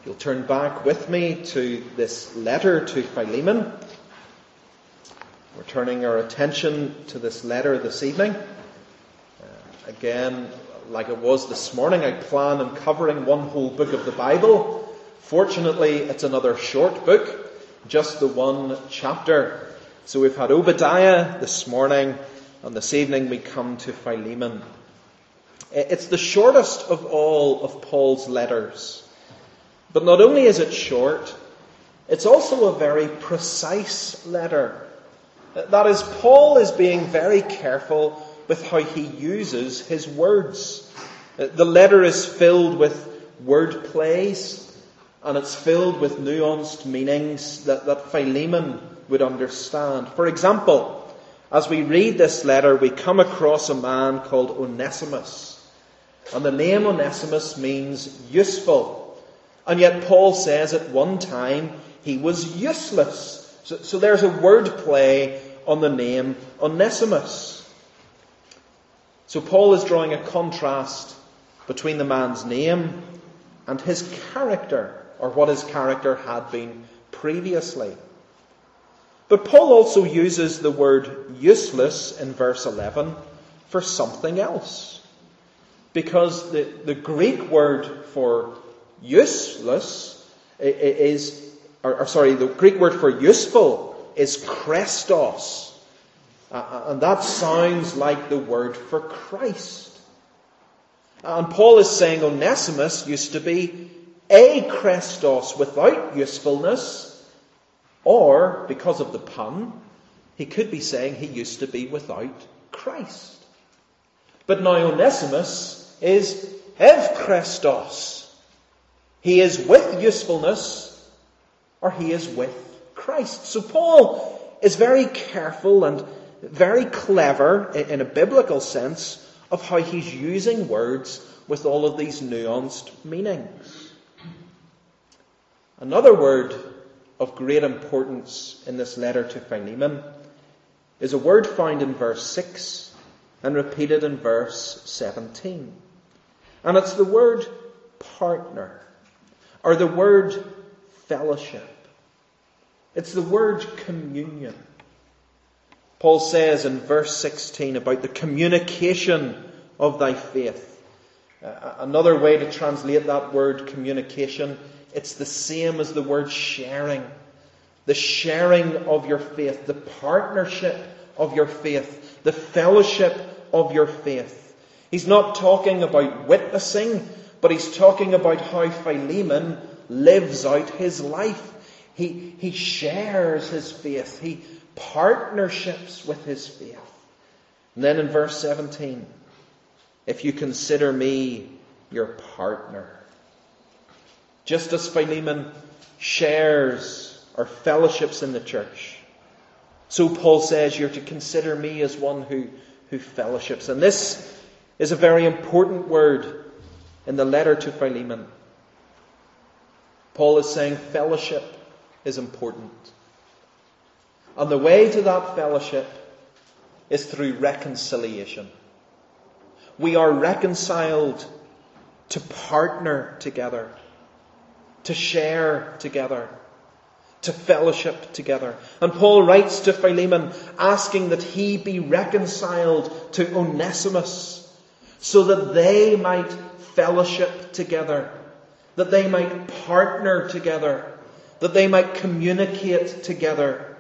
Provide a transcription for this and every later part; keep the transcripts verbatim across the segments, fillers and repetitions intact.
You'll turn back with me to this letter to Philemon. We're turning our attention to this letter this evening. Uh, again, like it was this morning, I plan on covering one whole book of the Bible. Fortunately, it's another short book, just the one chapter. So we've had Obadiah this morning, and this evening we come to Philemon. It's the shortest of all of Paul's letters. But not only is it short, it's also a very precise letter. That is, Paul is being very careful with how he uses his words. The letter is filled with word plays, and it's filled with nuanced meanings that, that Philemon would understand. For example, as we read this letter, we come across a man called Onesimus. And the name Onesimus means useful. And yet Paul says at one time he was useless. So, so there's a word play on the name Onesimus. So Paul is drawing a contrast between the man's name and his character, or what his character had been previously. But Paul also uses the word useless in verse eleven for something else. Because the, the Greek word for useless is, or, or sorry, the Greek word for useful is Christos. Uh, and that sounds like the word for Christ. And Paul is saying Onesimus used to be a Christos without usefulness, or, because of the pun, he could be saying he used to be without Christ. But now Onesimus is ev Christos. He is with usefulness, or he is with Christ. So Paul is very careful and very clever in a biblical sense of how he's using words with all of these nuanced meanings. Another word of great importance in this letter to Philemon is a word found in verse six and repeated in verse seventeen. And it's the word partner, or the word fellowship. It's the word communion. Paul says in verse sixteen about the communication of thy faith. Uh, another way to translate that word communication, it's the same as the word sharing. The sharing of your faith, the partnership of your faith, the fellowship of your faith. He's not talking about witnessing, but he's talking about how Philemon lives out his life. He, he shares his faith. He partnerships with his faith. And then in verse seventeen, if you consider me your partner. Just as Philemon shares or fellowships in the church, so Paul says you're to consider me as one who, who fellowships. And this is a very important word in the letter to Philemon. Paul is saying fellowship is important. And the way to that fellowship is through reconciliation. We are reconciled to partner together, to share together, to fellowship together. And Paul writes to Philemon asking that he be reconciled to Onesimus so that they might fellowship together, that they might partner together, that they might communicate together.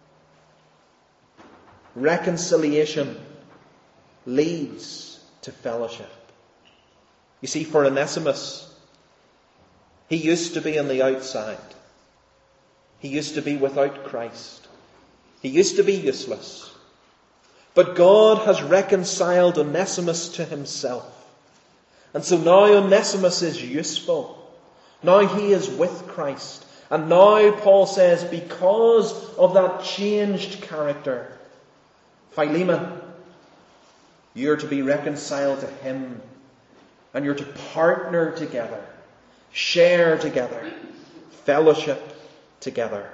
Reconciliation leads to fellowship. You see, for Onesimus, he used to be on the outside. He used to be without Christ. He used to be useless. But God has reconciled Onesimus to himself. And so now Onesimus is useful. Now he is with Christ. And now Paul says, because of that changed character, Philemon, you're to be reconciled to him. And you're to partner together, share together, fellowship together.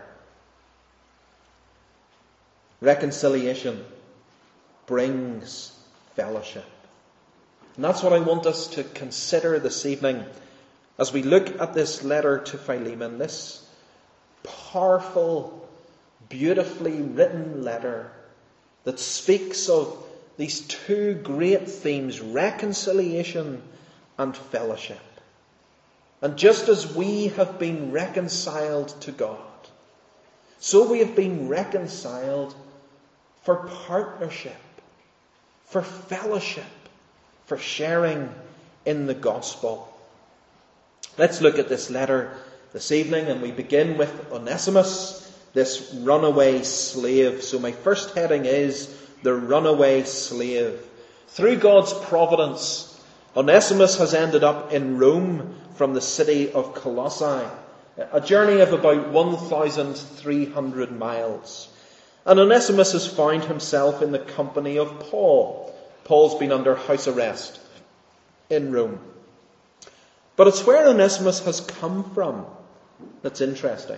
Reconciliation brings fellowship. And that's what I want us to consider this evening as we look at this letter to Philemon, this powerful, beautifully written letter that speaks of these two great themes, reconciliation and fellowship. And just as we have been reconciled to God, so we have been reconciled for partnership, for fellowship, for sharing in the gospel. Let's look at this letter this evening, and we begin with Onesimus, this runaway slave. So my first heading is the runaway slave. Through God's providence, Onesimus has ended up in Rome from the city of Colossae, a journey of about one thousand three hundred miles. And Onesimus has found himself in the company of Paul. Paul's been under house arrest in Rome. But it's where Onesimus has come from that's interesting.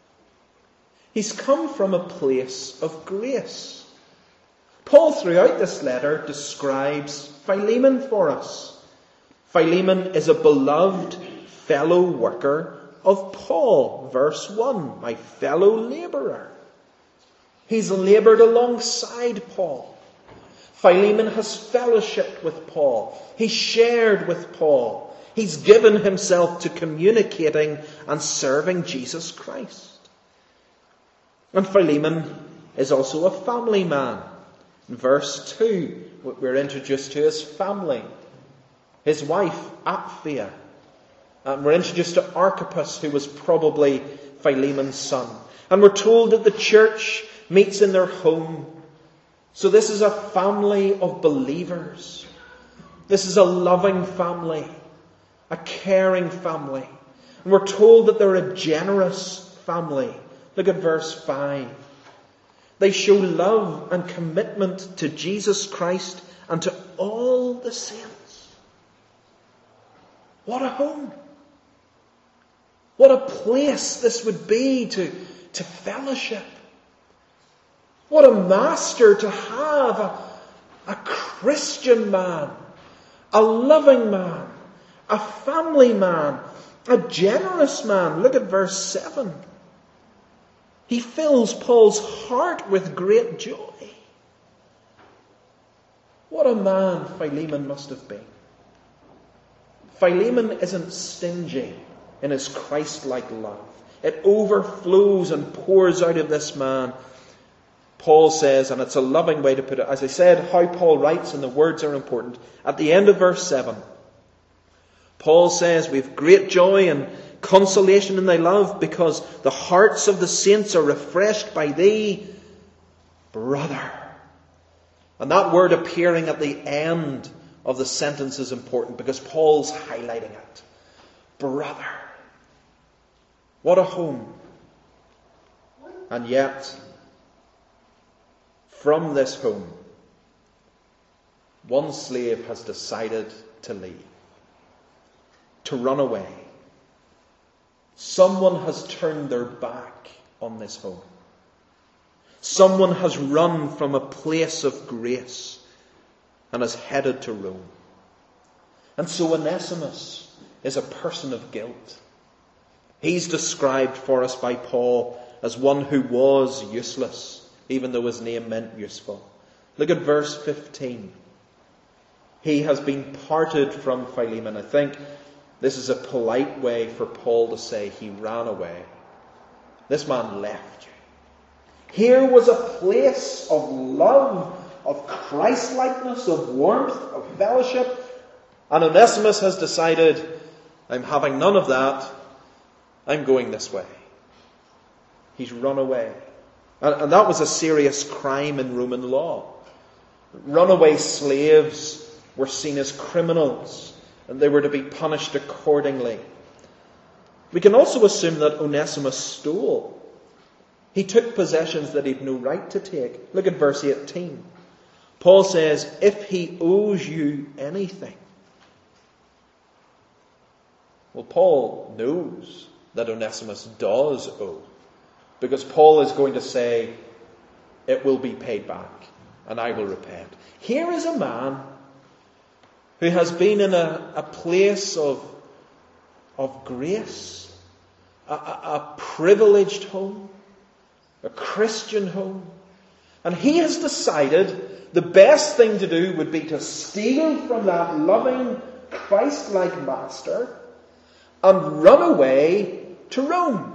He's come from a place of grace. Paul, throughout this letter, describes Philemon for us. Philemon is a beloved fellow worker of Paul. Verse one, my fellow labourer. He's laboured alongside Paul. Philemon has fellowshiped with Paul. He's shared with Paul. He's given himself to communicating and serving Jesus Christ. And Philemon is also a family man. In verse two, we're introduced to his family. His wife, Apphia. And we're introduced to Archippus, who was probably Philemon's son. And we're told that the church meets in their home. So this is a family of believers. This is a loving family, a caring family. And we're told that they're a generous family. Look at verse five. They show love and commitment to Jesus Christ and to all the saints. What a home. What a place this would be to, to fellowship. What a master to have, a, a Christian man, a loving man, a family man, a generous man. Look at verse seven. He fills Paul's heart with great joy. What a man Philemon must have been. Philemon isn't stingy in his Christ-like love. It overflows and pours out of this man. Paul says, and it's a loving way to put it, as I said, how Paul writes and the words are important. At the end of verse seven, Paul says, we have great joy and consolation in thy love, because the hearts of the saints are refreshed by thee, brother. And that word appearing at the end of the sentence is important, because Paul's highlighting it. Brother. What a home. And yet, from this home, one slave has decided to leave, to run away. Someone has turned their back on this home. Someone has run from a place of grace and has headed to Rome. And so Onesimus is a person of guilt. He's described for us by Paul as one who was useless, even though his name meant useful. Look at verse fifteen. He has been parted from Philemon. I think this is a polite way for Paul to say he ran away. This man left you. Here was a place of love, of Christ-likeness, of warmth, of fellowship. And Onesimus has decided, I'm having none of that. I'm going this way. He's run away. And, and that was a serious crime in Roman law. Runaway slaves were seen as criminals, and they were to be punished accordingly. We can also assume that Onesimus stole. He took possessions that he'd no right to take. Look at verse eighteen. Paul says, if he owes you anything. Well, Paul knows that Onesimus does owe, because Paul is going to say, it will be paid back, and I will repay it. Here is a man who has been in a, a place of of grace, a, a, a privileged home, a Christian home. And he has decided the best thing to do would be to steal from that loving, Christ-like master and run away to Rome.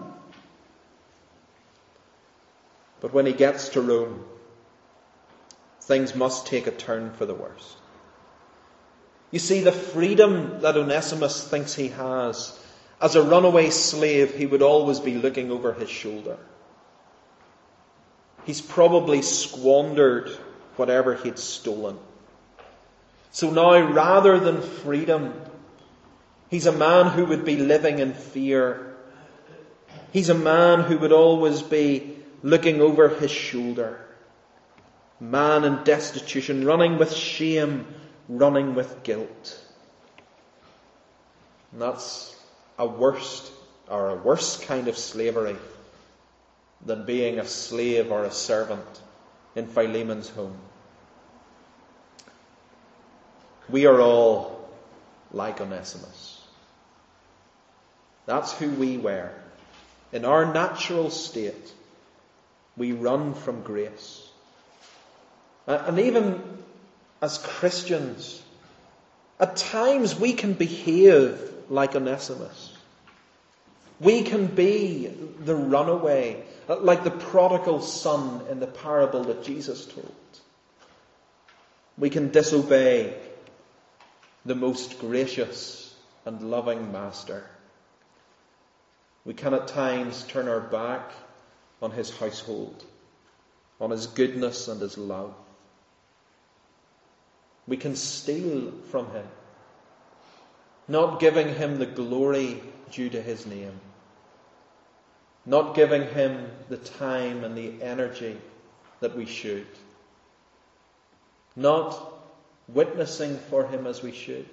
But when he gets to Rome, things must take a turn for the worst. You see, the freedom that Onesimus thinks he has, as a runaway slave, he would always be looking over his shoulder. He's probably squandered whatever he'd stolen. So now, rather than freedom, he's a man who would be living in fear. He's a man who would always be looking over his shoulder. Man in destitution, running with shame, running with guilt. And that's a worst or a worse kind of slavery than being a slave or a servant in Philemon's home. We are all like Onesimus. That's who we were. In our natural state, we run from grace. And even as Christians, at times we can behave like Onesimus. We can be the runaway, like the prodigal son in the parable that Jesus told. We can disobey the most gracious and loving master. We can at times turn our back on his household, on his goodness and his love. We can steal from him, not giving him the glory due to his name, not giving him the time and the energy that we should, not witnessing for him as we should,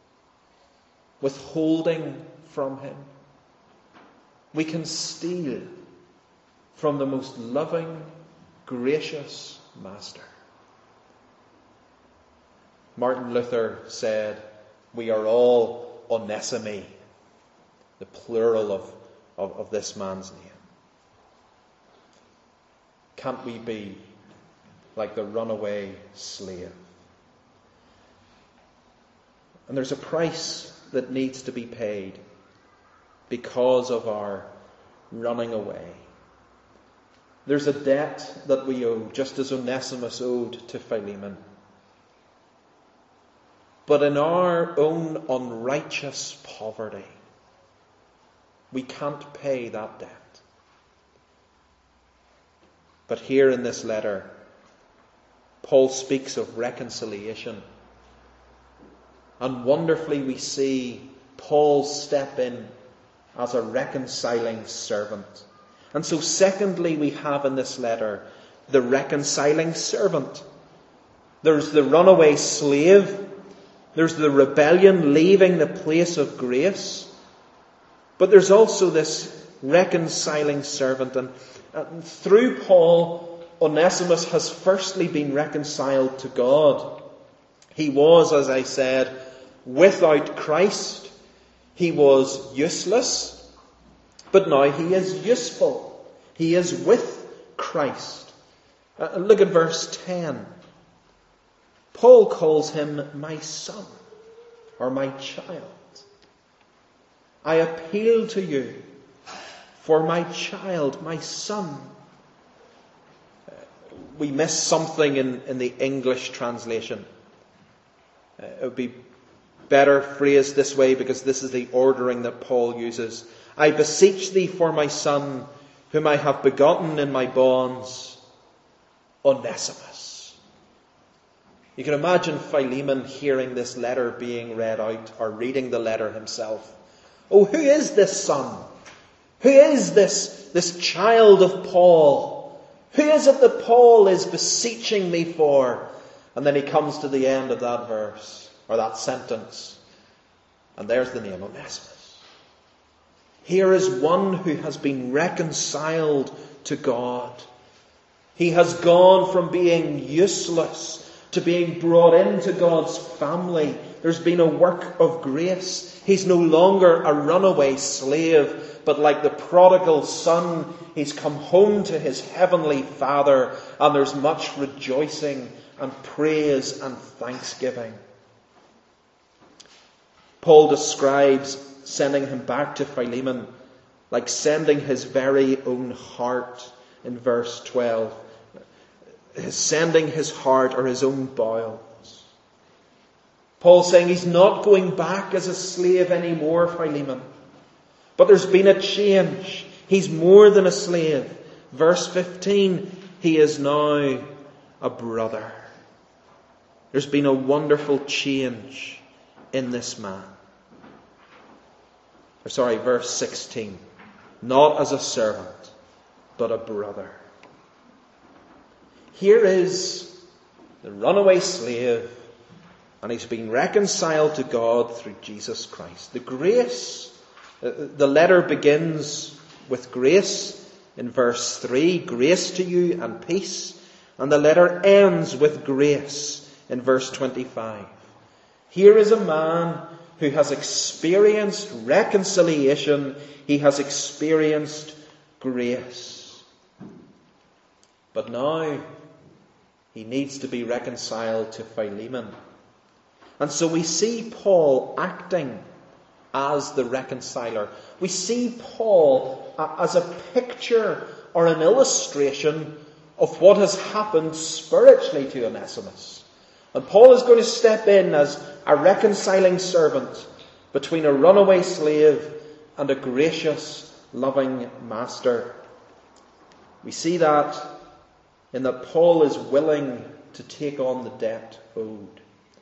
withholding from him. We can steal from the most loving, gracious master. Martin Luther said, we are all Onesimi, the plural of, of, of this man's name. Can't we be like the runaway slave? And there's a price that needs to be paid because of our running away. There's a debt that we owe, just as Onesimus owed to Philemon. But in our own unrighteous poverty, we can't pay that debt. But here in this letter, Paul speaks of reconciliation. And wonderfully we see Paul step in as a reconciling servant. And so secondly, we have in this letter the reconciling servant. There's the runaway slave. There's the rebellion leaving the place of grace. But there's also this reconciling servant. And, and through Paul, Onesimus has firstly been reconciled to God. He was, as I said, without Christ. He was useless. But now he is useful. He is with Christ. Uh, look at verse ten. Paul calls him my son, or my child. I appeal to you for my child, my son. Uh, we miss something in, in the English translation. Uh, it would be better phrased this way because this is the ordering that Paul uses. I beseech thee for my son, whom I have begotten in my bonds, Onesimus. You can imagine Philemon hearing this letter being read out, or reading the letter himself. Oh, who is this son? Who is this, this child of Paul? Who is it that Paul is beseeching me for? And then he comes to the end of that verse, or that sentence, and there's the name Onesimus. Here is one who has been reconciled to God. He has gone from being useless to being brought into God's family, There's been a work of grace. He's no longer a runaway slave, but like the prodigal son, he's come home to his heavenly Father, and there's much rejoicing and praise and thanksgiving. Paul describes sending him back to Philemon like sending his very own heart in verse twelve. Sending his heart or his own bowels. Paul's saying he's not going back as a slave anymore, Philemon. But there's been a change. He's more than a slave. Verse fifteen, he is now a brother. There's been a wonderful change in this man. Or sorry, verse sixteen. Not as a servant, but a brother. Here is the runaway slave, and he's been reconciled to God through Jesus Christ. The grace, the letter begins with grace in verse three, grace to you and peace. And the letter ends with grace in verse twenty-five. Here is a man who has experienced reconciliation. He has experienced grace. But now he needs to be reconciled to Philemon. And so we see Paul acting as the reconciler. We see Paul as a picture or an illustration of what has happened spiritually to Onesimus. And Paul is going to step in as a reconciling servant between a runaway slave and a gracious, loving master. We see that in that Paul is willing to take on the debt owed.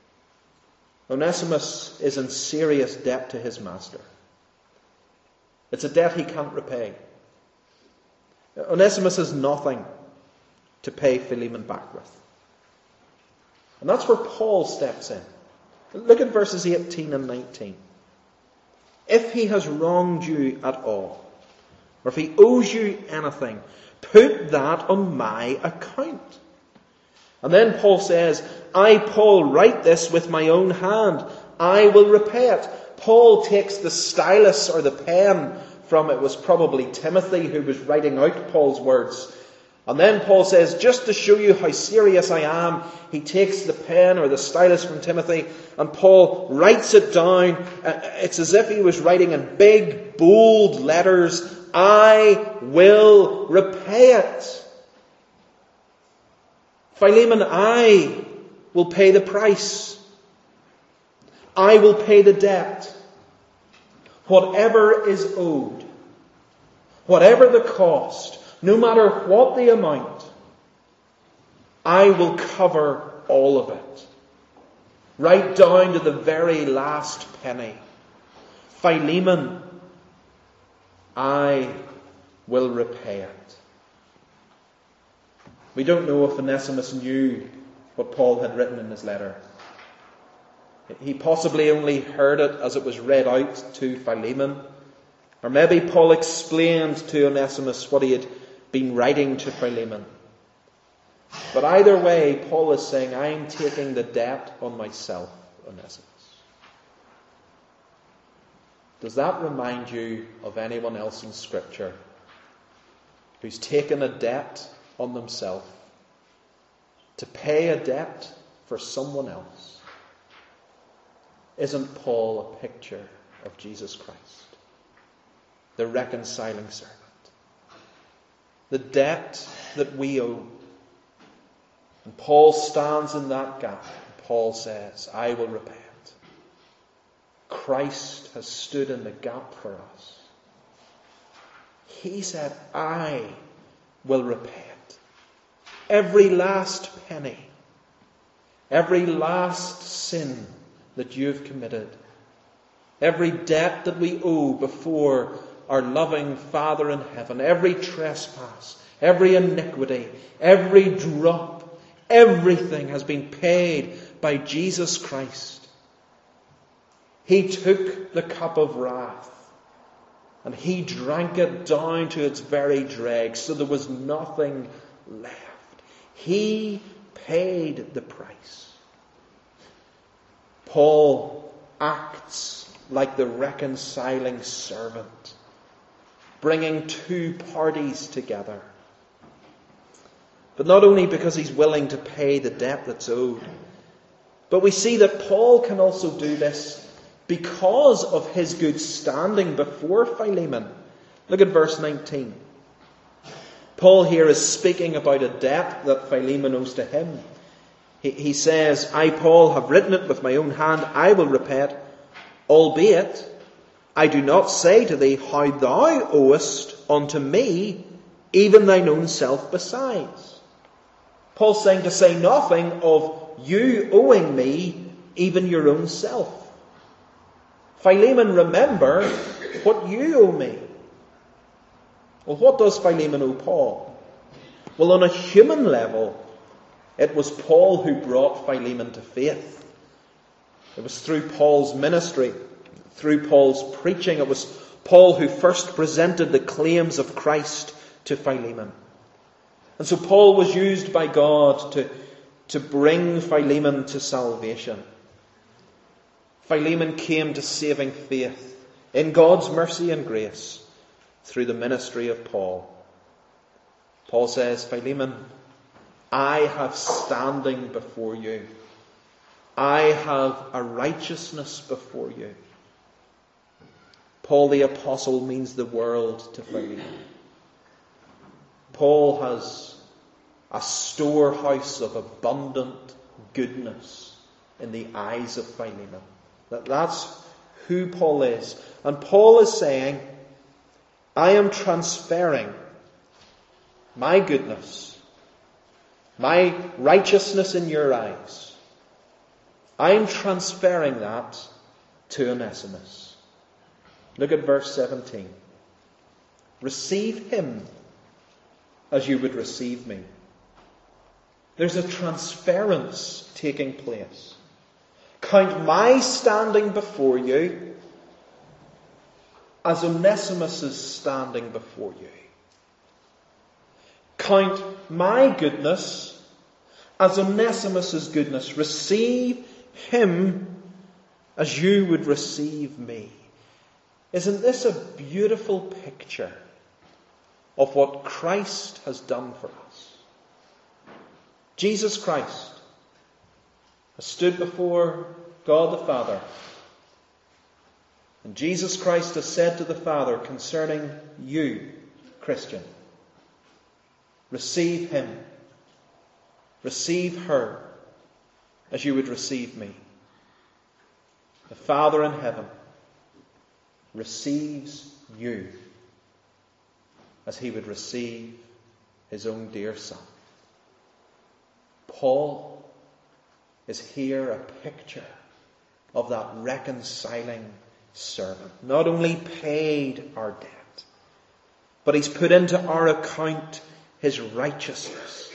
Onesimus is in serious debt to his master. It's a debt he can't repay. Onesimus has nothing to pay Philemon back with. And that's where Paul steps in. Look at verses eighteen and nineteen. If he has wronged you at all, or if he owes you anything, put that on my account. And then Paul says, I, Paul, write this with my own hand. I will repay it. Paul takes the stylus or the pen from, it was probably Timothy who was writing out Paul's words. And then Paul says, just to show you how serious I am, he takes the pen or the stylus from Timothy and Paul writes it down. It's as if he was writing in big, bold letters, I will repay it. Philemon, I will pay the price. I will pay the debt. Whatever is owed, whatever the cost, no matter what the amount, I will cover all of it. Right down to the very last penny. Philemon, I will repay it. We don't know if Onesimus knew what Paul had written in his letter. He possibly only heard it as it was read out to Philemon. Or maybe Paul explained to Onesimus what he had been writing to Philemon. But either way, Paul is saying, I'm taking the debt on myself, Onesimus. Does that remind you of anyone else in Scripture who's taken a debt on themselves to pay a debt for someone else? Isn't Paul a picture of Jesus Christ, the reconciling servant? The debt that we owe. And Paul stands in that gap. Paul says, I will repay it. Christ has stood in the gap for us. He said, I will repay it. Every last penny, every last sin that you've committed, every debt that we owe before our loving Father in heaven, every trespass, every iniquity, every drop, everything has been paid by Jesus Christ. He took the cup of wrath and he drank it down to its very dregs, so there was nothing left. He paid the price. Paul acts like the reconciling servant, bringing two parties together. But not only because he's willing to pay the debt that's owed, but we see that Paul can also do this because of his good standing before Philemon. Look at verse nineteen. Paul here is speaking about a debt that Philemon owes to him. He, he says, I, Paul, have written it with my own hand. I will repay it, albeit I do not say to thee how thou owest unto me, even thine own self besides. Paul's saying to say nothing of you owing me, even your own self. Philemon, remember what you owe me. Well, what does Philemon owe Paul? Well, on a human level, it was Paul who brought Philemon to faith. It was through Paul's ministry, through Paul's preaching. It was Paul who first presented the claims of Christ to Philemon. And so Paul was used by God to, to bring Philemon to salvation. Philemon came to saving faith in God's mercy and grace through the ministry of Paul. Paul says, Philemon, I have standing before you. I have a righteousness before you. Paul the Apostle means the world to Philemon. Paul has a storehouse of abundant goodness in the eyes of Philemon. That that's who Paul is. And Paul is saying, I am transferring my goodness, my righteousness in your eyes. I am transferring that to Onesimus. Look at verse seventeen. Receive him as you would receive me. There's a transference taking place. Count my standing before you as Onesimus is standing before you. Count my goodness as Onesimus' goodness. Receive him as you would receive me. Isn't this a beautiful picture of what Christ has done for us? Jesus Christ has stood before God the Father. And Jesus Christ has said to the Father concerning you, Christian, receive him, receive her as you would receive me. The Father in heaven receives you as he would receive his own dear Son. Paul is here a picture of that reconciling servant. Not only paid our debt, but he's put into our account his righteousness.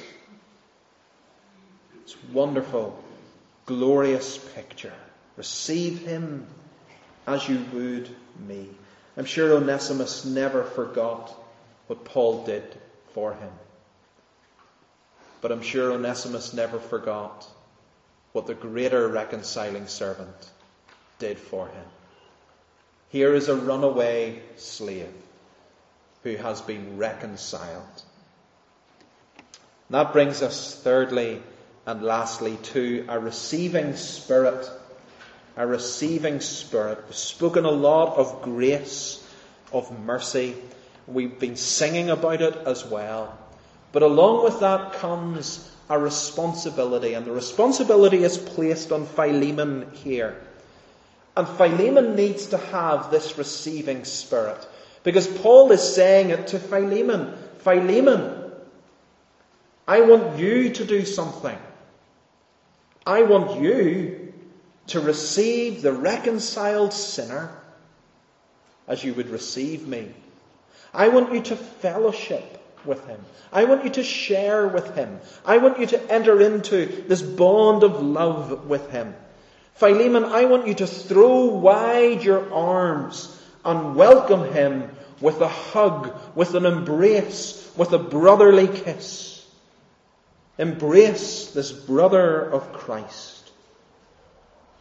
It's a wonderful, glorious picture. Receive him as you would me. I'm sure Onesimus never forgot what Paul did for him. But I'm sure Onesimus never forgot what the greater reconciling servant did for him. Here is a runaway slave who has been reconciled. And that brings us thirdly and lastly to a receiving spirit. A receiving spirit. We've spoken a lot of grace, of mercy. We've been singing about it as well. But along with that comes a responsibility. And the responsibility is placed on Philemon here. And Philemon needs to have this receiving spirit. Because Paul is saying it to Philemon. Philemon, I want you to do something. I want you to receive the reconciled sinner as you would receive me. I want you to fellowship with him. I want you to share with him. I want you to enter into this bond of love with him. Philemon, I want you to throw wide your arms and welcome him with a hug, with an embrace, with a brotherly kiss. Embrace this brother of Christ.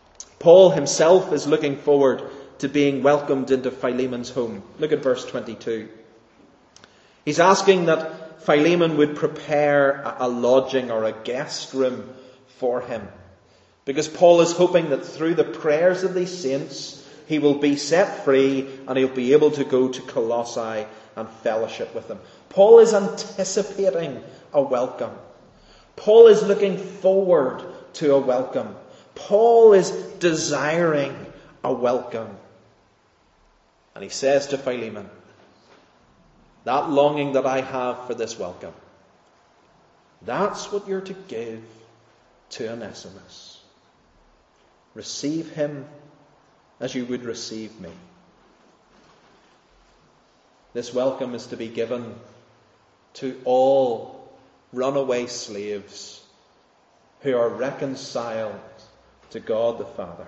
Paul himself is looking forward to being welcomed into Philemon's home. Look at verse twenty-two. He's asking that Philemon would prepare a lodging or a guest room for him, because Paul is hoping that through the prayers of these saints he will be set free and he'll be able to go to Colossae and fellowship with them. Paul is anticipating a welcome. Paul is looking forward to a welcome. Paul is desiring a welcome. And he says to Philemon, that longing that I have for this welcome, that's what you're to give to Onesimus. Receive him as you would receive me. This welcome is to be given to all runaway slaves who are reconciled to God the Father.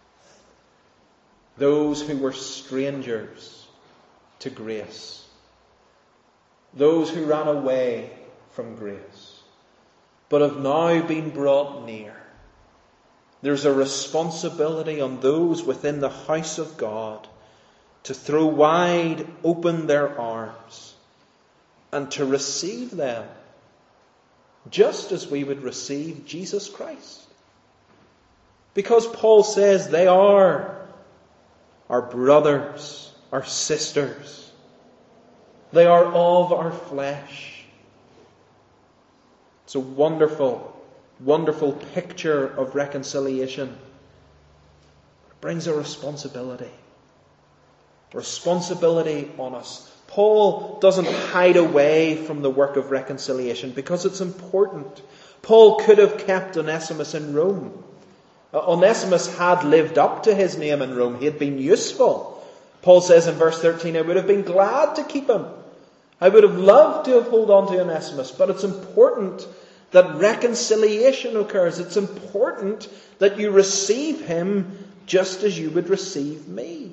Those who were strangers to grace. Those who ran away from grace, but have now been brought near. There's a responsibility on those within the house of God to throw wide open their arms and to receive them just as we would receive Jesus Christ. Because Paul says they are our brothers, our sisters. They are of our flesh. It's a wonderful, wonderful picture of reconciliation. It brings a responsibility. Responsibility on us. Paul doesn't hide away from the work of reconciliation because it's important. Paul could have kept Onesimus in Rome. Onesimus had lived up to his name in Rome. He had been useful. Paul says in verse thirteen, I would have been glad to keep him. I would have loved to have held on to Onesimus, but it's important that reconciliation occurs. It's important that you receive him just as you would receive me.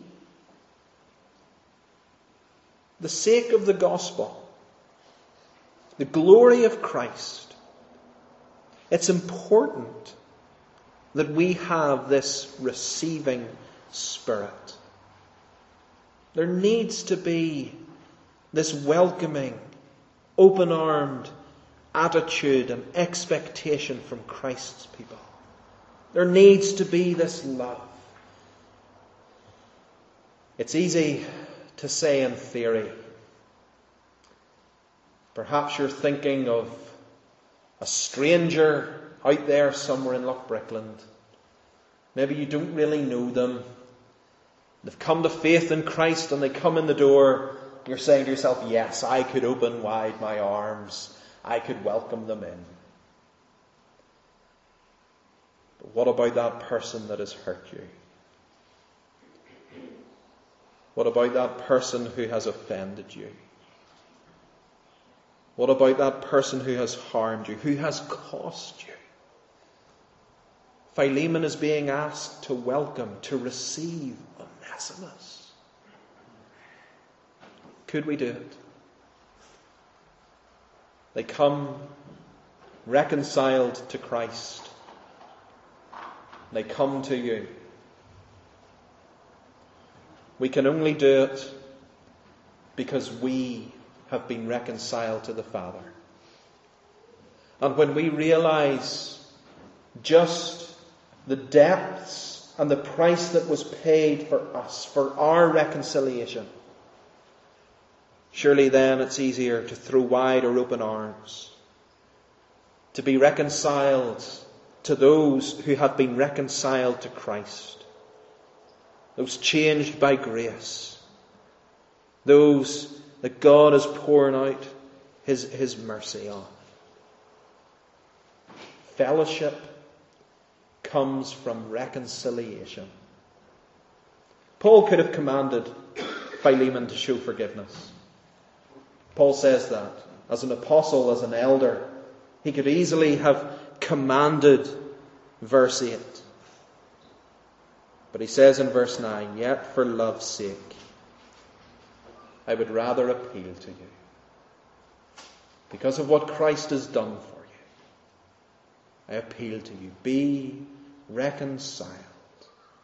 The sake of the gospel, the glory of Christ, it's important that we have this receiving spirit. There needs to be this welcoming, open-armed attitude and expectation from Christ's people. There needs to be this love. It's easy to say in theory. Perhaps you're thinking of a stranger out there somewhere in Loch Brickland. Maybe you don't really know them. They've come to faith in Christ and they come in the door. You're saying to yourself, yes, I could open wide my arms. I could welcome them in. But what about that person that has hurt you? What about that person who has offended you? What about that person who has harmed you, who has cost you? Philemon is being asked to welcome, to receive Onesimus. Could we do it? They come reconciled to Christ. They come to you. We can only do it because we have been reconciled to the Father. And when we realize just the depths and the price that was paid for us, for our reconciliation, surely then it's easier to throw wide or open arms, to be reconciled to those who have been reconciled to Christ, those changed by grace, those that God is pouring out His, His mercy on. Fellowship comes from reconciliation. Paul could have commanded Philemon to show forgiveness. Paul says that as an apostle, as an elder, he could easily have commanded verse eight. But he says in verse nine, yet for love's sake, I would rather appeal to you. Because of what Christ has done for you, I appeal to you. Be reconciled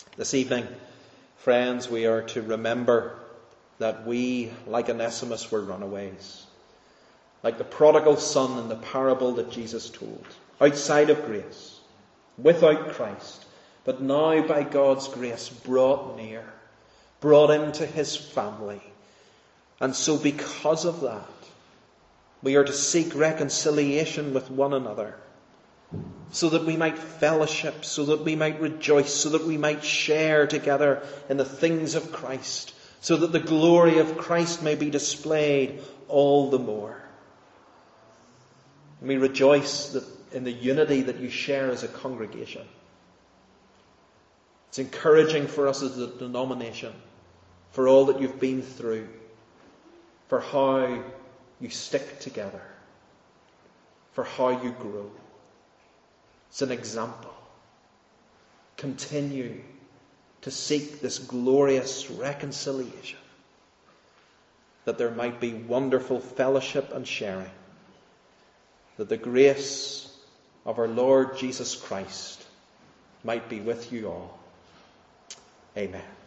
This evening, friends, we are to remember that we, like Onesimus, were runaways. Like the prodigal son in the parable that Jesus told. Outside of grace. Without Christ. But now, by God's grace, brought near. Brought into his family. And so because of that, we are to seek reconciliation with one another. So that we might fellowship, so that we might rejoice, so that we might share together in the things of Christ, so that the glory of Christ may be displayed all the more. We rejoice that in the unity that you share as a congregation. It's encouraging for us as a denomination, for all that you've been through, for how you stick together, for how you grow. It's an example. Continue to seek this glorious reconciliation, that there might be wonderful fellowship and sharing, that the grace of our Lord Jesus Christ might be with you all. Amen.